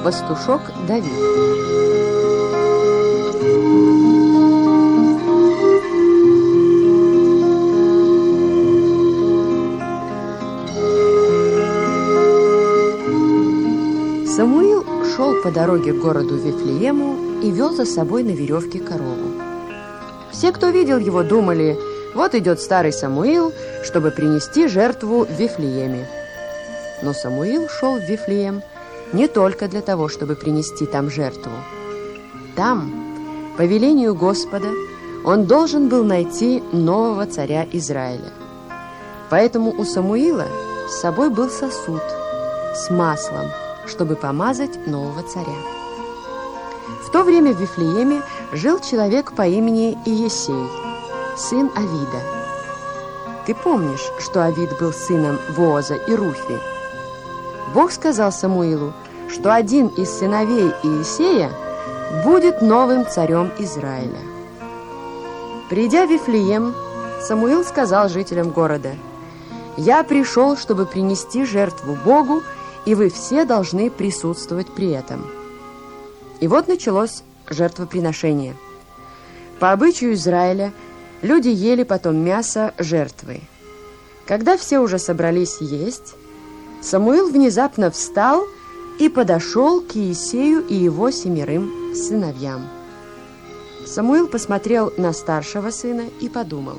Пастушок Давид. Самуил шел по дороге к городу Вифлеему и вел за собой на веревке корову. Все, кто видел его, думали: вот идет старый Самуил, чтобы принести жертву в Вифлееме. Но Самуил шел в Вифлеем не только для того, чтобы принести там жертву. Там, по велению Господа, он должен был найти нового царя Израиля. Поэтому у Самуила с собой был сосуд с маслом, чтобы помазать нового царя. В то время в Вифлееме жил человек по имени Иесей, сын Авида. Ты помнишь, что Авид был сыном Вооза и Руфи? Бог сказал Самуилу, что один из сыновей Иесея будет новым царем Израиля. Придя в Вифлеем, Самуил сказал жителям города: «Я пришел, чтобы принести жертву Богу, и вы все должны присутствовать при этом». И вот началось жертвоприношение. По обычаю Израиля люди ели потом мясо жертвы. Когда все уже собрались есть, Самуил внезапно встал и подошел к Иесею и его 7 сыновьям. Самуил посмотрел на старшего сына и подумал: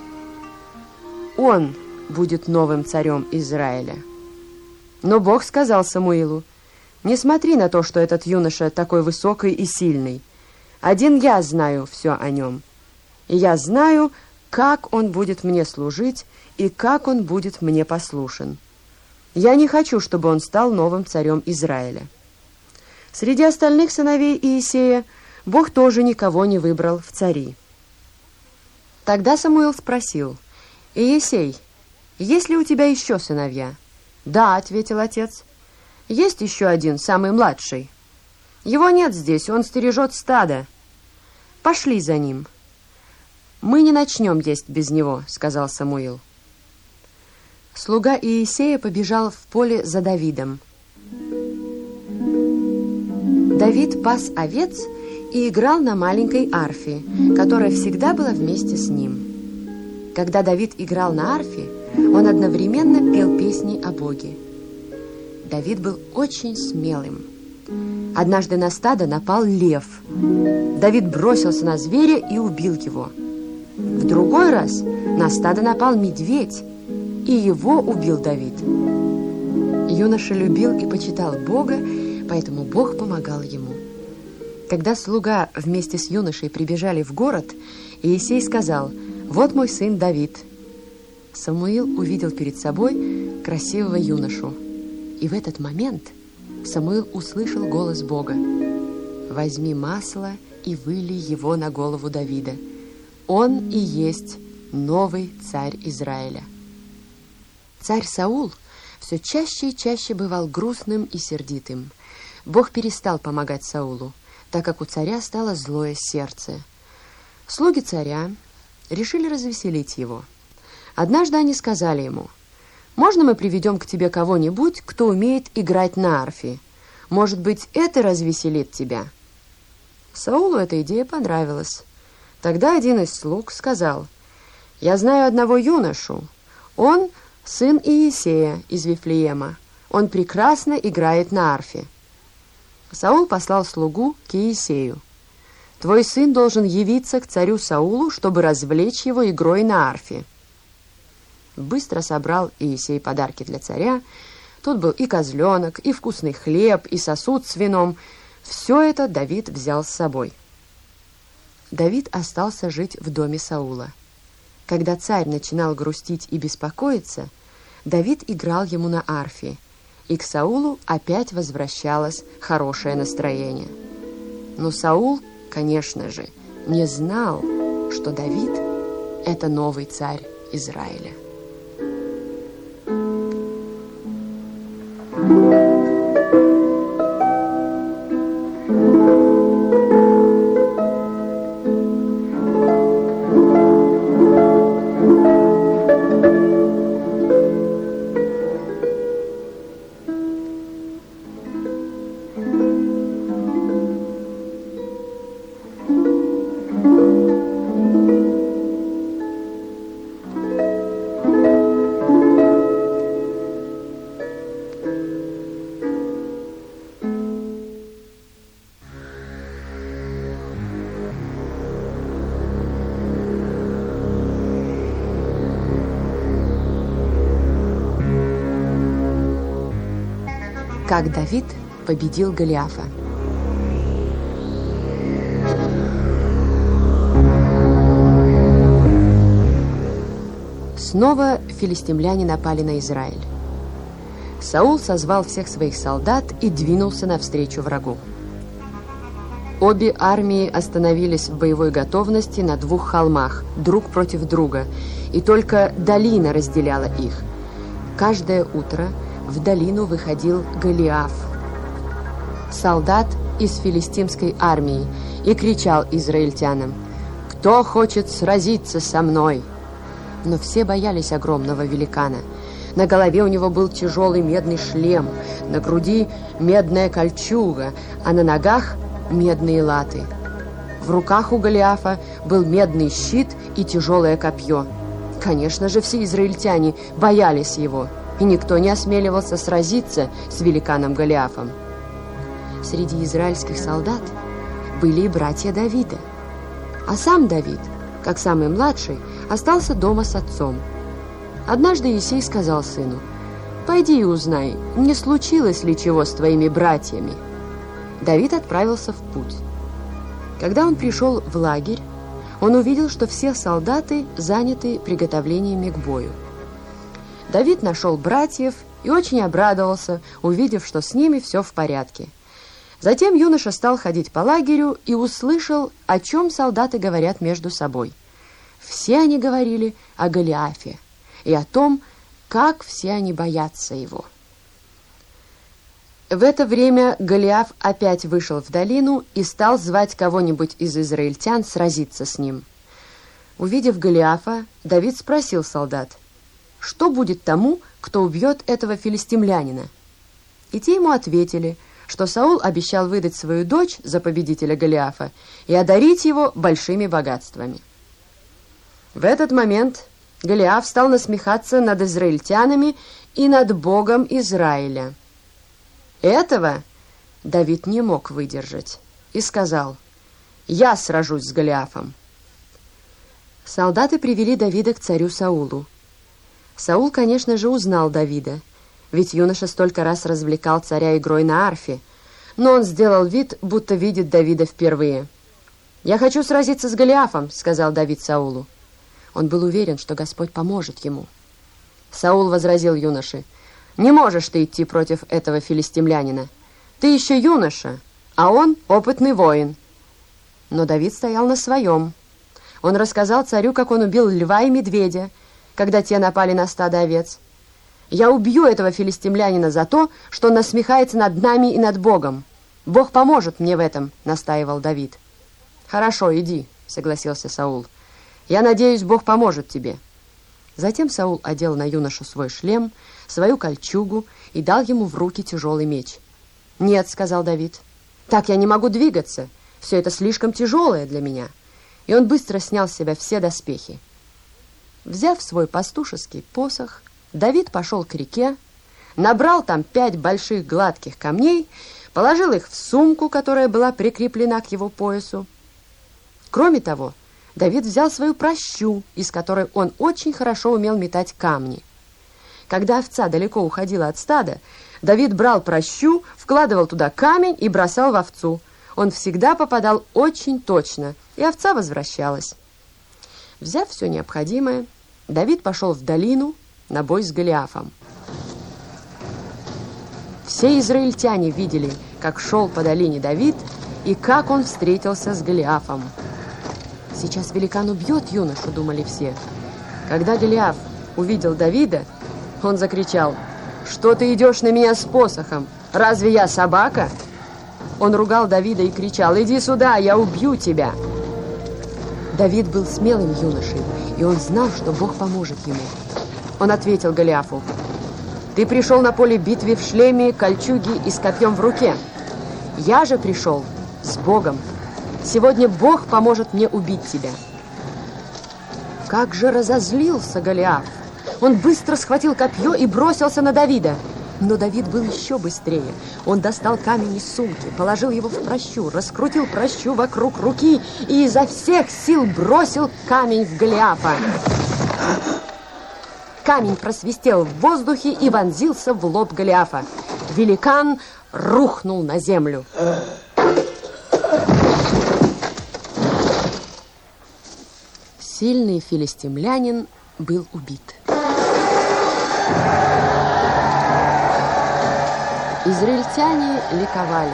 он будет новым царем Израиля. Но Бог сказал Самуилу: не смотри на то, что этот юноша такой высокий и сильный. Один я знаю все о нем. И я знаю, как он будет мне служить и как он будет мне послушен. Я не хочу, чтобы он стал новым царем Израиля. Среди остальных сыновей Иесея Бог тоже никого не выбрал в цари. Тогда Самуил спросил: «Иесей, есть ли у тебя еще сыновья?» «Да», — ответил отец. «Есть еще один, самый младший. Его нет здесь, он стережет стадо. Пошли за ним». «Мы не начнем есть без него», — сказал Самуил. Слуга Иесея побежал в поле за Давидом. Давид пас овец и играл на маленькой арфе, которая всегда была вместе с ним. Когда Давид играл на арфе, он одновременно пел песни о Боге. Давид был очень смелым. Однажды на стадо напал лев. Давид бросился на зверя и убил его. В другой раз на стадо напал медведь, и его убил Давид. Юноша любил и почитал Бога, поэтому Бог помогал ему. Когда слуга вместе с юношей прибежали в город, Иесей сказал: «Вот мой сын Давид». Самуил увидел перед собой красивого юношу. И в этот момент Самуил услышал голос Бога: «Возьми масло и выли его на голову Давида. Он и есть новый царь Израиля». Царь Саул все чаще и чаще бывал грустным и сердитым. Бог перестал помогать Саулу, так как у царя стало злое сердце. Слуги царя решили развеселить его. Однажды они сказали ему: «Можно мы приведем к тебе кого-нибудь, кто умеет играть на арфе? Может быть, это развеселит тебя?» Саулу эта идея понравилась. Тогда один из слуг сказал: «Я знаю одного юношу. Он сын Иесея из Вифлеема. Он прекрасно играет на арфе». Саул послал слугу к Иесею: «Твой сын должен явиться к царю Саулу, чтобы развлечь его игрой на арфе». Быстро собрал Иесей подарки для царя. Тут был и козленок, и вкусный хлеб, и сосуд с вином. Все это Давид взял с собой. Давид остался жить в доме Саула. Когда царь начинал грустить и беспокоиться, Давид играл ему на арфе, и к Саулу опять возвращалось хорошее настроение. Но Саул, конечно же, не знал, что Давид – это новый царь Израиля. как Давид победил Голиафа. Снова филистимляне напали на Израиль. Саул созвал всех своих солдат и двинулся навстречу врагу. Обе армии остановились в боевой готовности на 2 холмах, друг против друга, и только долина разделяла их. Каждое утро в долину выходил Голиаф, солдат из филистимской армии, и кричал израильтянам: «Кто хочет сразиться со мной?» Но все боялись огромного великана. На голове у него был тяжелый медный шлем, на груди медная кольчуга, а на ногах медные латы. В руках у Голиафа был медный щит и тяжелое копье. Конечно же, все израильтяне боялись его, и никто не осмеливался сразиться с великаном Голиафом. Среди израильских солдат были и братья Давида. А сам Давид, как самый младший, остался дома с отцом. Однажды Иессей сказал сыну: «Пойди и узнай, не случилось ли чего с твоими братьями». Давид отправился в путь. Когда он пришел в лагерь, он увидел, что все солдаты заняты приготовлениями к бою. Давид нашел братьев и очень обрадовался, увидев, что с ними все в порядке. Затем юноша стал ходить по лагерю и услышал, о чем солдаты говорят между собой. Все они говорили о Голиафе и о том, как все они боятся его. В это время Голиаф опять вышел в долину и стал звать кого-нибудь из израильтян сразиться с ним. Увидев Голиафа, Давид спросил солдат: «Что будет тому, кто убьет этого филистимлянина?» И те ему ответили, что Саул обещал выдать свою дочь за победителя Голиафа и одарить его большими богатствами. В этот момент Голиаф стал насмехаться над израильтянами и над Богом Израиля. Этого Давид не мог выдержать и сказал: «Я сражусь с Голиафом». Солдаты привели Давида к царю Саулу. Саул, конечно же, узнал Давида, ведь юноша столько раз развлекал царя игрой на арфе, но он сделал вид, будто видит Давида впервые. «Я хочу сразиться с Голиафом», — сказал Давид Саулу. Он был уверен, что Господь поможет ему. Саул возразил юноше: «Не можешь ты идти против этого филистимлянина. Ты еще юноша, а он опытный воин». Но Давид стоял на своем. Он рассказал царю, как он убил льва и медведя, когда те напали на стадо овец. «Я убью этого филистимлянина за то, что он насмехается над нами и над Богом. Бог поможет мне в этом», — настаивал Давид. «Хорошо, иди», — согласился Саул. «Я надеюсь, Бог поможет тебе». Затем Саул одел на юношу свой шлем, свою кольчугу и дал ему в руки тяжелый меч. «Нет», — сказал Давид, — «так я не могу двигаться. Все это слишком тяжелое для меня». И он быстро снял с себя все доспехи. Взяв свой пастушеский посох, Давид пошел к реке, набрал там 5 больших гладких камней, положил их в сумку, которая была прикреплена к его поясу. Кроме того, Давид взял свою пращу, из которой он очень хорошо умел метать камни. Когда овца далеко уходила от стада, Давид брал пращу, вкладывал туда камень и бросал в овцу. Он всегда попадал очень точно, и овца возвращалась. Взяв все необходимое, Давид пошел в долину на бой с Голиафом. Все израильтяне видели, как шел по долине Давид и как он встретился с Голиафом. «Сейчас великан убьет юношу», — думали все. Когда Голиаф увидел Давида, он закричал: «Что ты идешь на меня с посохом? Разве я собака?» Он ругал Давида и кричал: «Иди сюда, я убью тебя!» Давид был смелым юношей, и он знал, что Бог поможет ему. Он ответил Голиафу: «Ты пришел на поле битвы в шлеме, кольчуге и с копьем в руке. Я же пришел с Богом. Сегодня Бог поможет мне убить тебя». Как же разозлился Голиаф! Он быстро схватил копье и бросился на Давида. Но Давид был еще быстрее. Он достал камень из сумки, положил его в пращу, раскрутил пращу вокруг руки и изо всех сил бросил камень в Голиафа. Камень просвистел в воздухе и вонзился в лоб Голиафа. великан рухнул на землю. Сильный филистимлянин был убит. Израильтяне ликовали.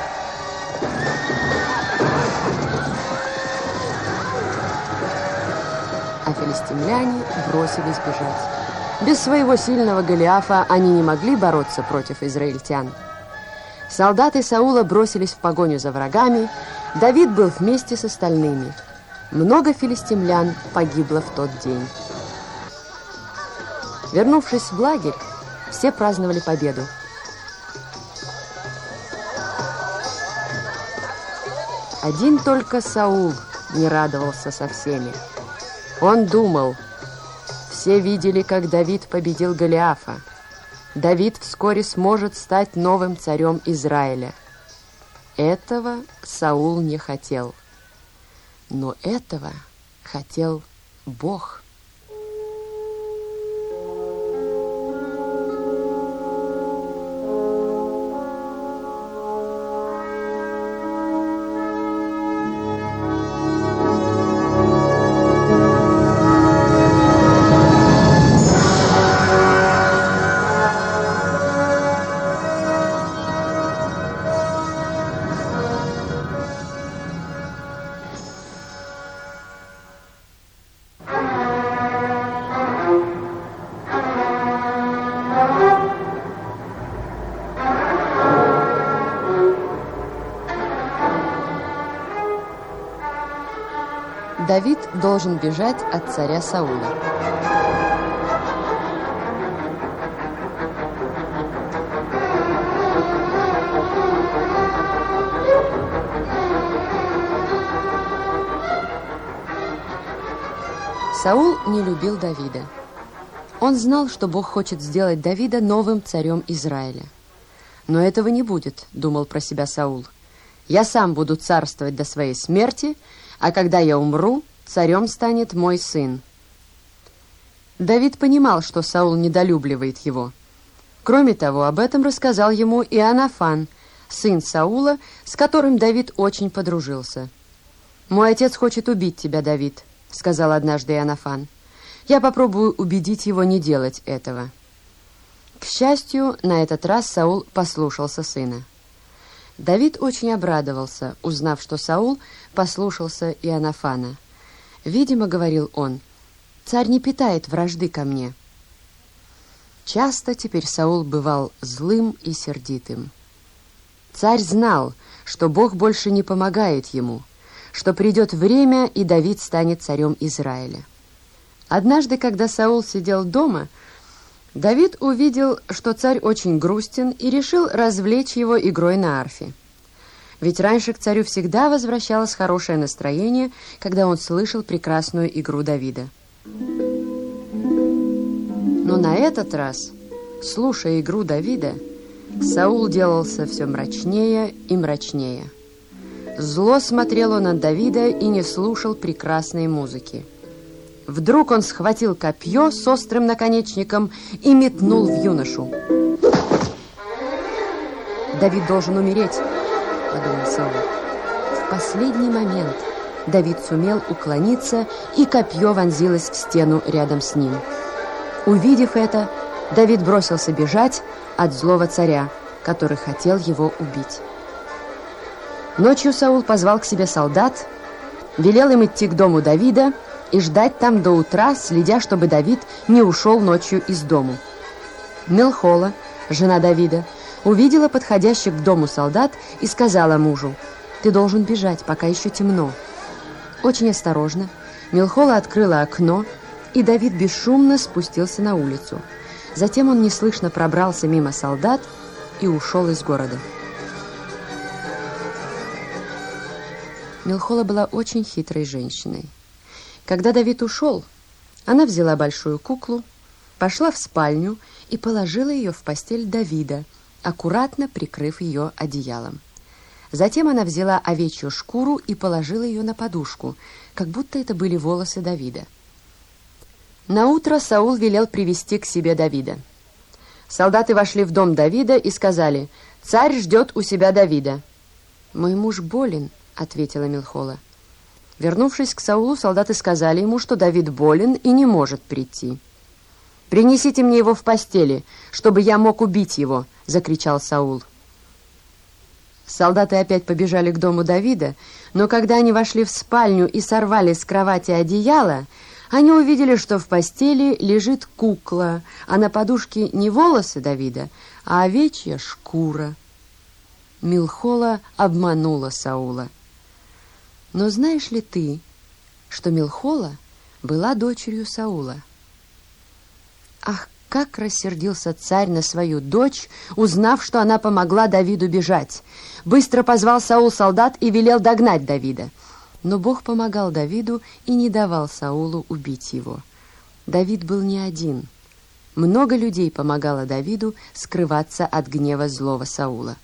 А филистимляне бросились бежать. Без своего сильного Голиафа они не могли бороться против израильтян. Солдаты Саула бросились в погоню за врагами. Давид был вместе с остальными. Много филистимлян погибло в тот день. Вернувшись в лагерь, все праздновали победу. Один только Саул не радовался со всеми. Он думал, все видели, как Давид победил Голиафа. Давид вскоре сможет стать новым царем Израиля. Этого Саул не хотел. Но этого хотел Бог. Давид должен бежать от царя Саула. Саул не любил Давида. Он знал, что Бог хочет сделать Давида новым царем Израиля. Но этого не будет, думал про себя Саул. Я сам буду царствовать до своей смерти, а когда я умру, царем станет мой сын. Давид понимал, что Саул недолюбливает его. Кроме того, об этом рассказал ему Иоаннафан, сын Саула, с которым Давид очень подружился. «Мой отец хочет убить тебя, Давид», — сказал однажды Иоаннафан. «Я попробую убедить его не делать этого». К счастью, на этот раз Саул послушался сына. Давид очень обрадовался, узнав, что Саул послушался Иоаннафана. «Видимо, — говорил он, — царь не питает вражды ко мне». Часто теперь Саул бывал злым и сердитым. Царь знал, что Бог больше не помогает ему, что придет время, и Давид станет царем Израиля. Однажды, когда Саул сидел дома, Давид увидел, что царь очень грустен, и решил развлечь его игрой на арфе. Ведь раньше к царю всегда возвращалось хорошее настроение, когда он слышал прекрасную игру Давида. Но на этот раз, слушая игру Давида, Саул делался все мрачнее и мрачнее. Зло смотрел он на Давида и не слушал прекрасной музыки. Вдруг он схватил копье с острым наконечником и метнул в юношу. «Давид должен умереть», — подумал Саул. В последний момент Давид сумел уклониться, и копье вонзилось в стену рядом с ним. Увидев это, Давид бросился бежать от злого царя, который хотел его убить. Ночью Саул позвал к себе солдат, велел им идти к дому Давида и ждать там до утра, следя, чтобы Давид не ушел ночью из дому. Мелхола, жена Давида, увидела подходящих к дому солдат и сказала мужу: «Ты должен бежать, пока еще темно». Очень осторожно Мелхола открыла окно, и Давид бесшумно спустился на улицу. Затем он неслышно пробрался мимо солдат и ушел из города. Мелхола была очень хитрой женщиной. Когда Давид ушел, она взяла большую куклу, пошла в спальню и положила ее в постель Давида, аккуратно прикрыв ее одеялом. Затем она взяла овечью шкуру и положила ее на подушку, как будто это были волосы Давида. Наутро Саул велел привести к себе Давида. Солдаты вошли в дом Давида и сказали: «Царь ждет у себя Давида». «Мой муж болен», — ответила Милхола. Вернувшись к Саулу, солдаты сказали ему, что Давид болен и не может прийти. «Принесите мне его в постели, чтобы я мог убить его», — закричал Саул. Солдаты опять побежали к дому Давида, но когда они вошли в спальню и сорвали с кровати одеяло, они увидели, что в постели лежит кукла, а на подушке не волосы Давида, а овечья шкура. Милхола обманула Саула. Но знаешь ли ты, что Милхола была дочерью Саула? Ах, как рассердился царь на свою дочь, узнав, что она помогла Давиду бежать. Быстро позвал Саул солдат и велел догнать Давида. Но Бог помогал Давиду и не давал Саулу убить его. Давид был не один. Много людей помогало Давиду скрываться от гнева злого Саула.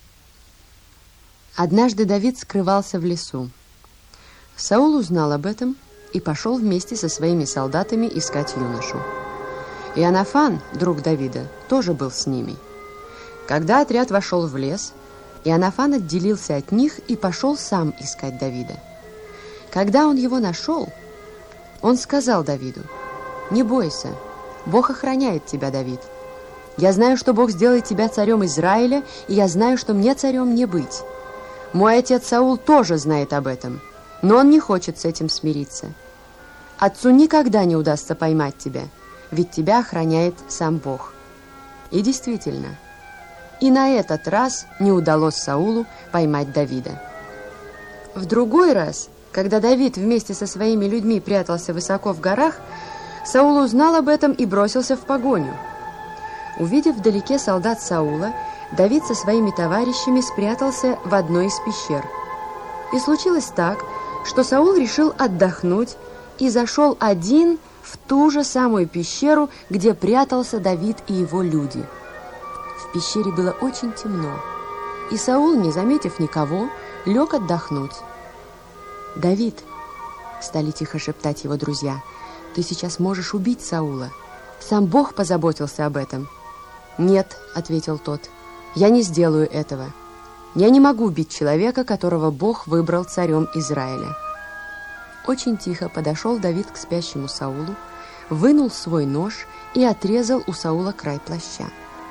Однажды Давид скрывался в лесу. Саул узнал об этом и пошел вместе со своими солдатами искать юношу. Иоаннафан, друг Давида, тоже был с ними. Когда отряд вошел в лес, Иоаннафан отделился от них и пошел сам искать Давида. Когда он его нашел, он сказал Давиду: «Не бойся, Бог охраняет тебя, Давид. Я знаю, что Бог сделает тебя царем Израиля, и я знаю, что мне царем не быть. Мой отец Саул тоже знает об этом, но он не хочет с этим смириться. Отцу никогда не удастся поймать тебя, ведь тебя охраняет сам Бог». И действительно, и на этот раз не удалось Саулу поймать Давида. В другой раз, когда Давид вместе со своими людьми прятался высоко в горах, Саул узнал об этом и бросился в погоню. Увидев вдалеке солдат Саула, Давид со своими товарищами спрятался в одной из пещер. И случилось так, что Саул решил отдохнуть и зашел один в ту же самую пещеру, где прятался Давид и его люди. В пещере было очень темно, и Саул, не заметив никого, лег отдохнуть. «Давид», — стали тихо шептать его друзья, — «ты сейчас можешь убить Саула. Сам Бог позаботился об этом». «Нет», — ответил тот, — «я не сделаю этого. Я не могу убить человека, которого Бог выбрал царем Израиля». Очень тихо подошел Давид к спящему Саулу, вынул свой нож и отрезал у Саула край плаща.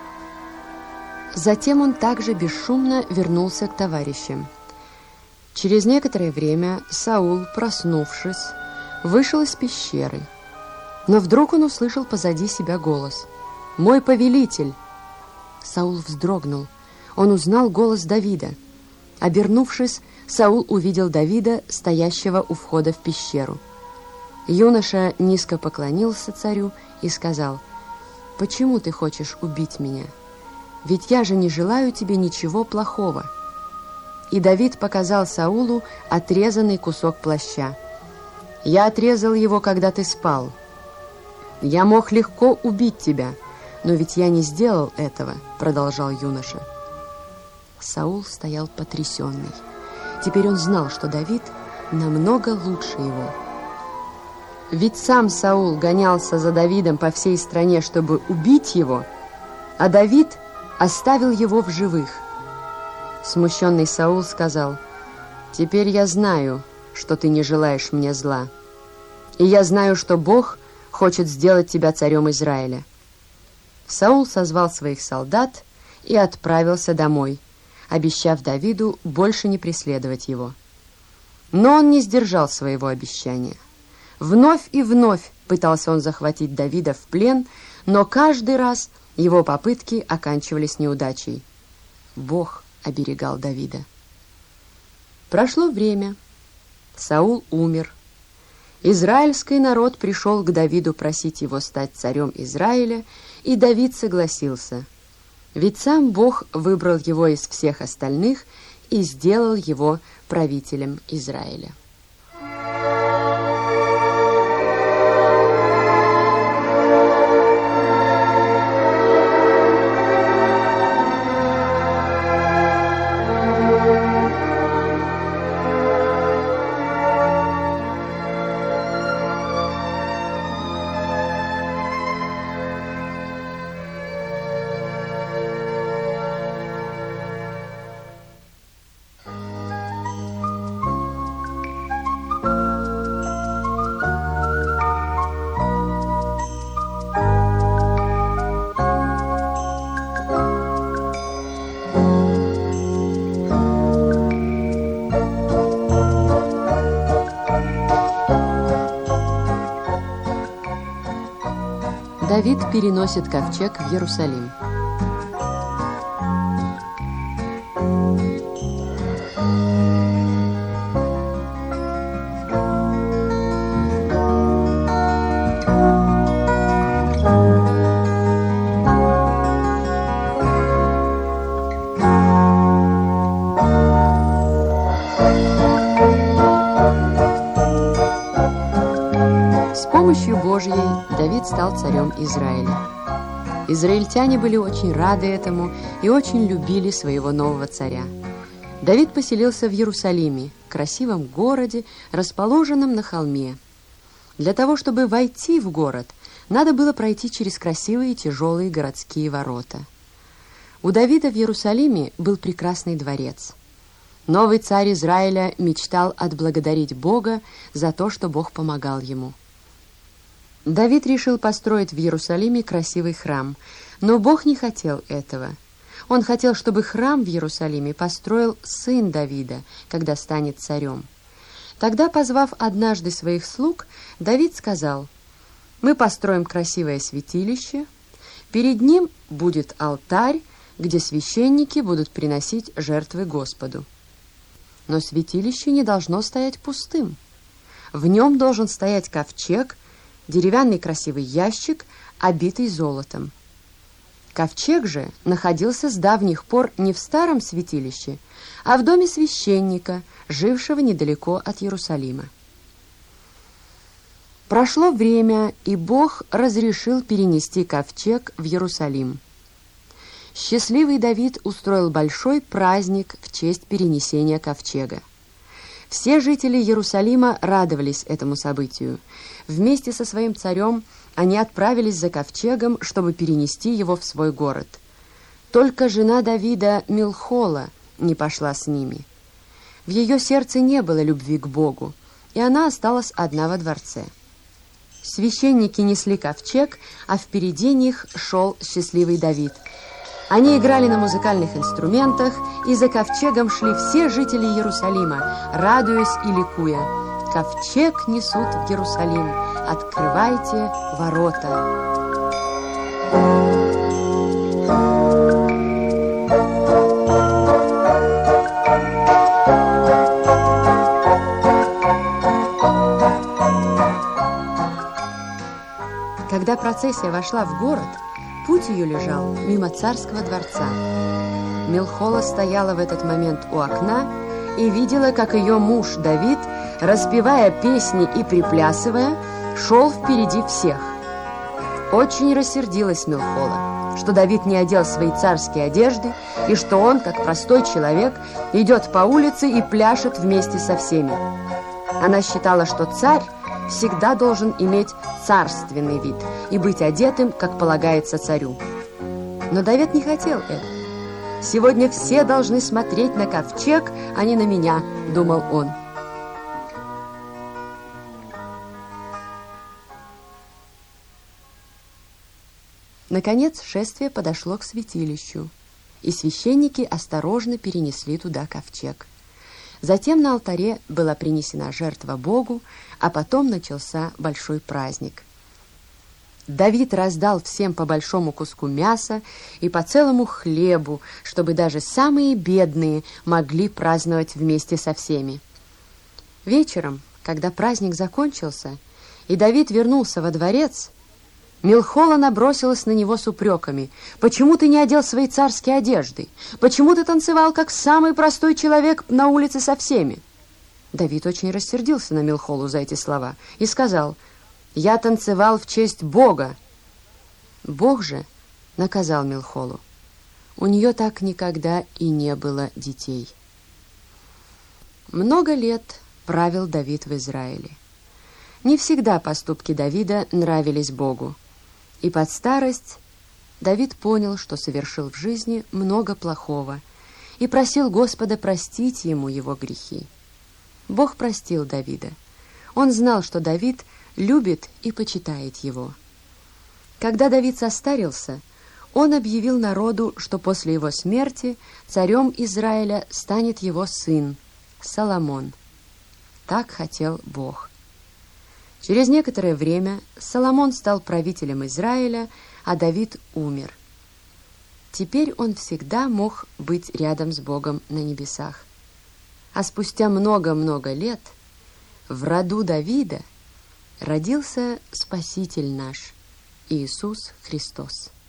Затем он также бесшумно вернулся к товарищам. Через некоторое время Саул, проснувшись, вышел из пещеры. Но вдруг он услышал позади себя голос: «Мой повелитель!» Саул вздрогнул. Он узнал голос Давида. Обернувшись, Саул увидел Давида, стоящего у входа в пещеру. Юноша низко поклонился царю и сказал: «Почему ты хочешь убить меня? Ведь я же не желаю тебе ничего плохого». И Давид показал Саулу отрезанный кусок плаща. «Я отрезал его, когда ты спал. Я мог легко убить тебя, но ведь я не сделал этого», — продолжал юноша. Саул стоял потрясенный. Теперь он знал, что Давид намного лучше его. Ведь сам Саул гонялся за Давидом по всей стране, чтобы убить его, а Давид оставил его в живых. Смущенный Саул сказал: «Теперь я знаю, что ты не желаешь мне зла, и я знаю, что Бог хочет сделать тебя царем Израиля». Саул созвал своих солдат и отправился домой, обещав Давиду больше не преследовать его. Но он не сдержал своего обещания. Вновь и вновь пытался он захватить Давида в плен, но каждый раз его попытки оканчивались неудачей. Бог оберегал Давида. Прошло время. Саул умер. Израильский народ пришел к Давиду просить его стать царем Израиля, и Давид согласился. Ведь сам Бог выбрал его из всех остальных и сделал его правителем Израиля. Давид переносит ковчег в Иерусалим. С помощью Божьей Давид стал царем Израиля. Израильтяне были очень рады этому и очень любили своего нового царя. Давид поселился в Иерусалиме, красивом городе, расположенном на холме. Для того, чтобы войти в город, надо было пройти через красивые тяжелые городские ворота. У Давида в Иерусалиме был прекрасный дворец. Новый царь Израиля мечтал отблагодарить Бога за то, что Бог помогал ему. Давид решил построить в Иерусалиме красивый храм, но Бог не хотел этого. Он хотел, чтобы храм в Иерусалиме построил сын Давида, когда станет царем. Тогда, позвав однажды своих слуг, Давид сказал: «Мы построим красивое святилище, перед ним будет алтарь, где священники будут приносить жертвы Господу. Но святилище не должно стоять пустым. В нем должен стоять ковчег, деревянный красивый ящик, обитый золотом. Ковчег же находился с давних пор не в старом святилище, а в доме священника, жившего недалеко от Иерусалима. Прошло время, и Бог разрешил перенести ковчег в Иерусалим. Счастливый Давид устроил большой праздник в честь перенесения ковчега. Все жители Иерусалима радовались этому событию. Вместе со своим царем они отправились за ковчегом, чтобы перенести его в свой город. Только жена Давида Милхола не пошла с ними. В ее сердце не было любви к Богу, и она осталась одна во дворце. Священники несли ковчег, а впереди них шел счастливый Давид. Они играли на музыкальных инструментах, и за ковчегом шли все жители Иерусалима, радуясь и ликуя. «Ковчег несут в Иерусалим, открывайте ворота». Когда процессия вошла в город, путь ее лежал мимо царского дворца. Милхола стояла в этот момент у окна и видела, как ее муж Давид, распевая песни и приплясывая, шел впереди всех. Очень рассердилась Милхола, что Давид не одел свои царские одежды и что он, как простой человек, идет по улице и пляшет вместе со всеми. Она считала, что царь всегда должен иметь царственный вид и быть одетым, как полагается царю. Но Давид не хотел этого. «Сегодня все должны смотреть на ковчег, а не на меня», — думал он. Наконец шествие подошло к святилищу, и священники осторожно перенесли туда ковчег. Затем на алтаре была принесена жертва Богу, а потом начался большой праздник. Давид раздал всем по большому куску мяса и по целому хлебу, чтобы даже самые бедные могли праздновать вместе со всеми. Вечером, когда праздник закончился, и Давид вернулся во дворец, Милхола набросилась на него с упреками. «Почему ты не одел свои царские одежды? Почему ты танцевал, как самый простой человек на улице со всеми?» Давид очень рассердился на Милхолу за эти слова и сказал: «Я танцевал в честь Бога». Бог же наказал Милхолу. У нее так никогда и не было детей. Много лет правил Давид в Израиле. Не всегда поступки Давида нравились Богу. И под старость Давид понял, что совершил в жизни много плохого, и просил Господа простить ему его грехи. Бог простил Давида. Он знал, что Давид любит и почитает его. Когда Давид состарился, он объявил народу, что после его смерти царем Израиля станет его сын Соломон. Так хотел Бог. Через некоторое время Соломон стал правителем Израиля, а Давид умер. Теперь он всегда мог быть рядом с Богом на небесах. А спустя много-много лет в роду Давида родился Спаситель наш, Иисус Христос.